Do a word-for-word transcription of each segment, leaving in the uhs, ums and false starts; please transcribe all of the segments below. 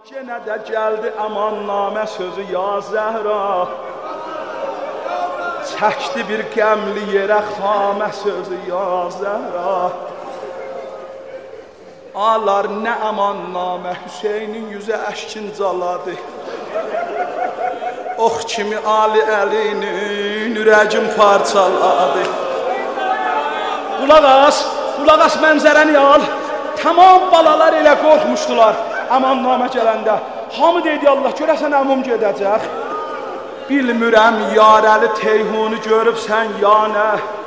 Yenə də gəldi əmannamə sözü ya Zəhra, çəkdi bir qəmli yerə xamə sözü ya Zəhra. Alar nə əmannamə Hüseynin yüzə əşkin caladı, ox kimi Ali Əlinin ürəcim parçaladı. Qulaq as, qulaq as mənzərəni al. Tamam balalar elə qorxmuşdular əmannamə gələndə. Hamı deydi Allah görəsən əmum gedəcək. Bilmirəm yarəli Teyhunu görübsən ya nə,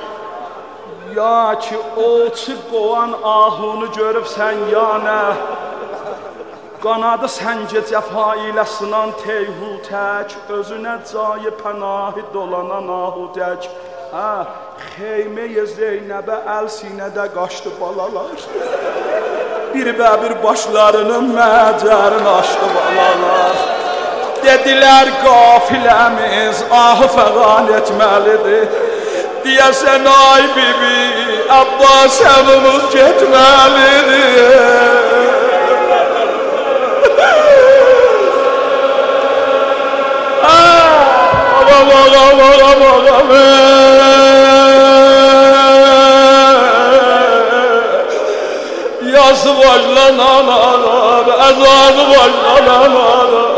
ya ki oçu qovan ahunu görübsən ya nə. Qanadı səncə cəfa ilə sınan Teyhu tək, özünə cayı pənahi dolanan ahu tək. Hə, Xeyməyə Zeynəbə əl sinədə qaçdı balalar, bir bəbir başlarının məcərini açdı balalar. Dedilər qafiləmiz ahı fəqan etməlidir, deyəsən ay bibi Abbas əmimiz getməlidir. Ağam ağam ağam ağam yası başlanan ağam, əzanı başlanan ağam.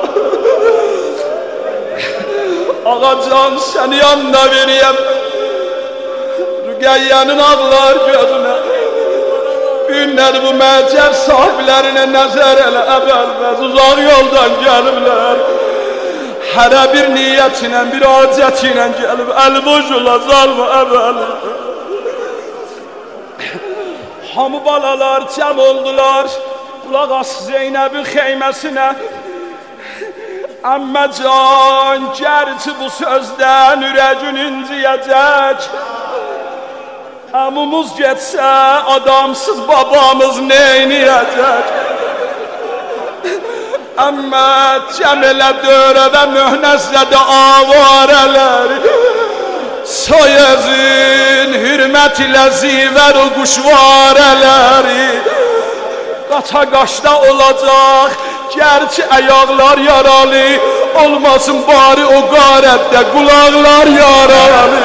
Ağacan səni yanına veriyəm, Rüqəyyənin ağlar gözünə. Günlər bu məcəl sahiblərinə nəzər elə əvvəlməz, uzaq yoldan gəliblər. Hərə bir niyyət ilə, bir acət ilə gəlib, əl-boş olacaq mı əvvəl? Hamı balalar cəm oldular, qulaq as Zeynəbin xeyməsinə. Əmməcan, gərçi bu sözdən ürəgün inciyəcək. Əmumuz getsə, adamsız babamız neyniyəcək? Əmmə cəm elə dörə və möhnəzlədə avarələr, soy özün hürmət ilə zivər o quşvarələri. Qaça qaşda olacaq, gərçi əyaqlar yaralı, olmasın bari o qarətdə qulaqlar yaralı.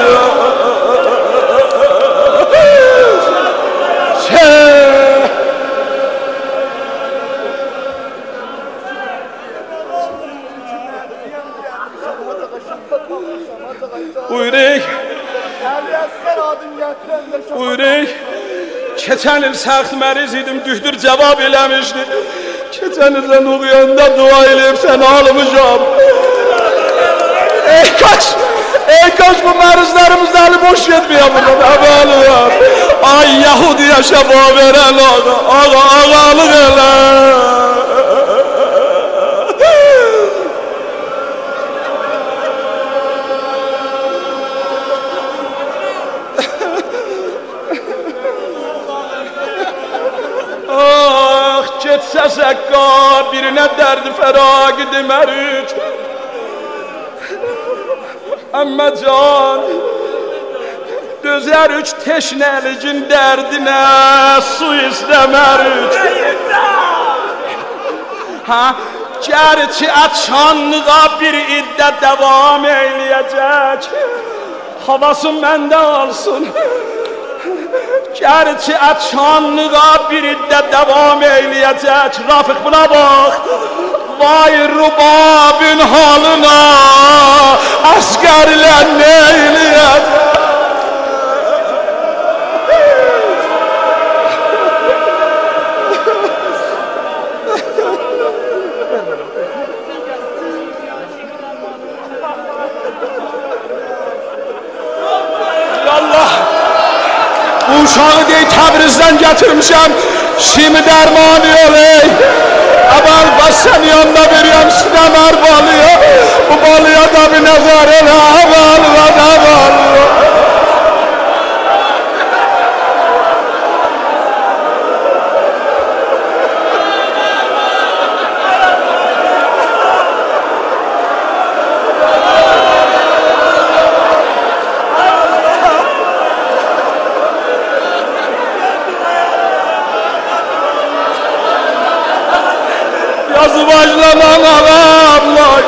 Buyurək, buyurək, keçən il səxt məriz idim, dühdür cavab eləmişdi. Keçən ildən uğuyanda dua eləyib səni almışam. Ey kaç, ey kaç bu mərizlərimizdə əli boş yetmiyor buradan, əbəli var. Ay Yahudiyə şəfa verən ağa, ağa ağalıq elə. Getsə zəqqa birinə dərdi fəraq demərük. Əmməcan dözərük teşnəligin dərdinə su istəmərük. Ha, gərçi açanlığa bir iddə davam eyləyəcək, havasın məndə alsın. Gərçi açanlığa bir iddə davam eyləyəcək. Rafiq buna bax, vay rubabın halına, əsgərlə nə eyləyəcək? Uşağı deyil Təbrizdən gətirmişəm, şimdi dərmanı oley. Əbəl bas səni yanına veriyəm sinəmər balıya, bu balıya da bir nəzər elə, əbəl və əbəl. Gazı başlanan ağamlar.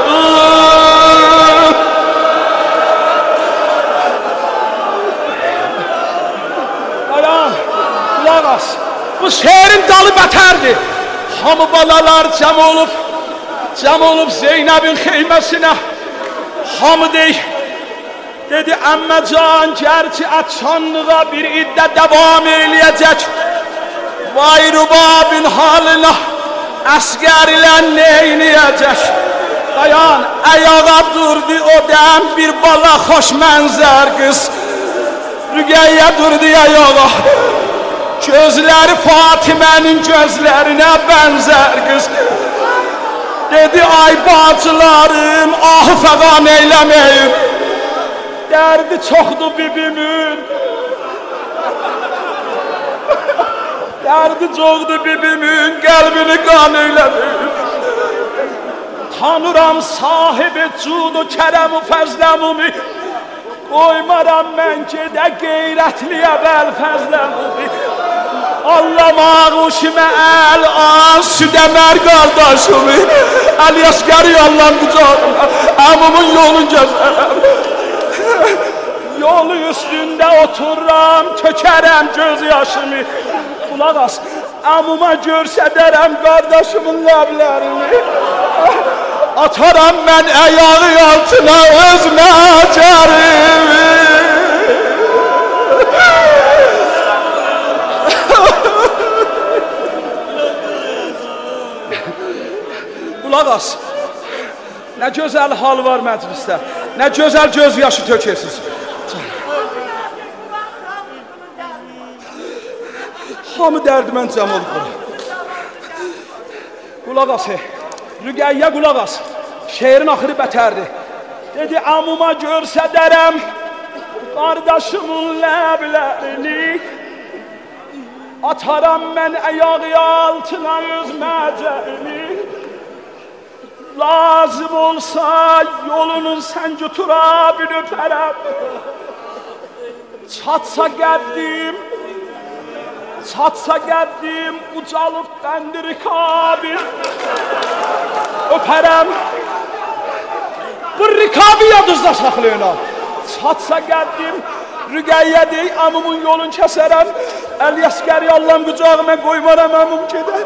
Ayan, kulaq as. Bu şehrin dalı bətərdir. Hamı balalar cəm olub, cəm olub Zeynəbin xeyməsinə. Hamı deyik, dedi əmməcan, gərçi açanlığa bir iddə devam eləyəcək. Vay rubabin halına, əskər ilə neyniyəcək? Dayan, ayağa durdu o dəm bir bala xoş mənzər qız. Rüqəyyə durdu ayağa, gözləri Fatimənin gözlərinə bənzər qız. Dedi ay bacılarım, ahı fəqan eyləməyim. Dərdi çoxdur bibimin. Dərdi çoxdur bibimin, qəlbini qan eyləməyim. Tanıram sahibi cudu, kərəm-u fəzləmumi. Qoymaram mən gedə qeyrətliyə bəl fəzləmumi. Allamaq uşimə əl az, südəmər qardaşımı. Əl-Yəskəri Allah'ın qucağına, əmumun yolun gəzərəm. Yolu üstündə otururam, tökərəm göz yaşımı. Kulaq as, əmuma görsədərəm qardaşımın ləblərini. Ataram mən əyağı altına öz məcərimi. Kulaq as, nə gözəl hal var məclisdə, nə gözəl göz yaşı tökəsiniz. Hamı dərdimən cəm olub bura. Kulaq as, Rüqəyyə kulaq as, şehrin axırı bətərdir. Dedi amuma görsədərəm qardaşımın ləblərini. Ataram mən əyağı altına öz məcəlini. Lazım olsa yolunun səncü turabini öpərəm. Çatsa qəddim, çatsa qəddim, ucalıb bəndi rikabi. Öpərəm. Bu rikabi yadınızda saxlayın ha. Çatsa qəddim, Rüqəyyə deyil, amumun yolun kəsərəm. Əl-Yəskəri Allah'ın qucağına qoymaram, amum gedər.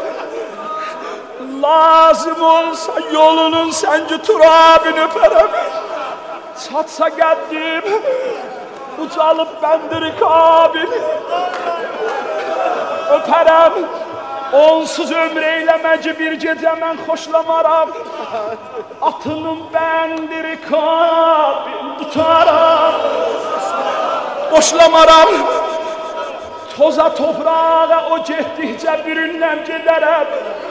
Lazım olsa yolunun səncü turabini öpərəm. Çatsa qəddim, ucalıb bəndi rikabi. Öpərəm. Onsuz ömür eyləməci bir gecə mən xoşlamaram. Atının bəndi rikabin tutaram. Boşlamaram. Toza toprağa o getdikcə bürünləm gedərəm.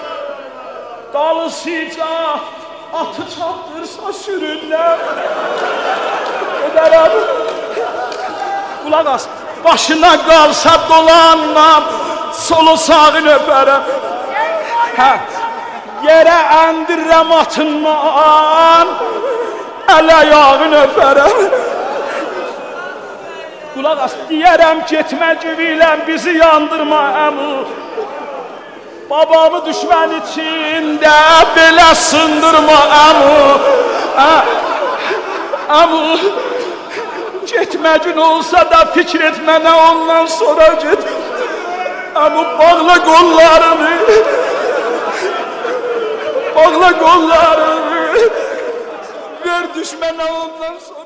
Dalısıca atı çapdırsa sürünləm gedərəm. Kulaq as, başına qalsa dolanmam, solu sağını öpərəm. Hə, yerə əndirəm atınman, əl ayağını öpərəm. Kulaq as, deyərəm getmə güvüləm, bizi yandırma əmu. Babamı düşmən içində belə sındırma əmu. Əmu, getmə gün olsa da fikir etmənə ondan sonra get. Əmu, bağla qollarını, bağla qollarını, ver düşmənə ondan sonra.